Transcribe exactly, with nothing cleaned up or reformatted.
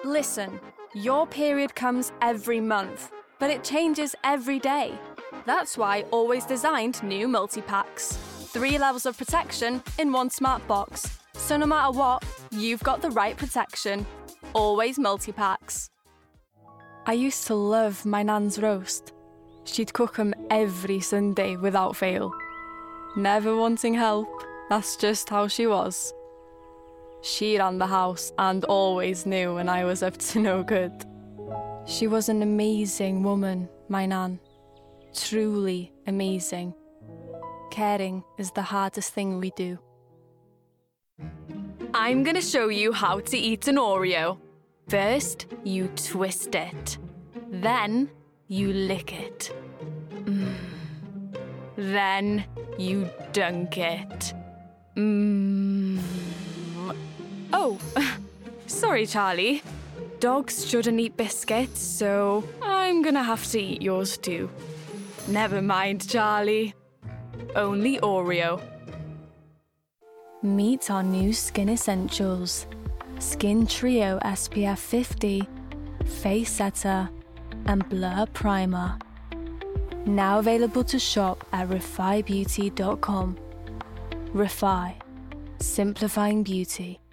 Listen, your period comes every month, but it changes every day. That's why Always designed new multi-packs. Three levels of protection in one smart box. So no matter what, you've got the right protection. Always multi-packs. I used to love my nan's roast. She'd cook 'em every Sunday without fail. Never wanting help, that's just how she was. She ran the house and always knew when I was up to no good. She was an amazing woman, my nan. Truly amazing. Caring is the hardest thing we do. I'm gonna show you how to eat an Oreo. First, you twist it. Then, you lick it. Mm. Then, you dunk it. Mm. Oh, sorry, Charlie. Dogs shouldn't eat biscuits, so I'm gonna have to eat yours too. Never mind, Charlie. Only Oreo. Meet our new Skin Essentials. Skin Trio S P F fifty, Face Setter, and Blur Primer. Now available to shop at refi beauty dot com. Refi, simplifying beauty.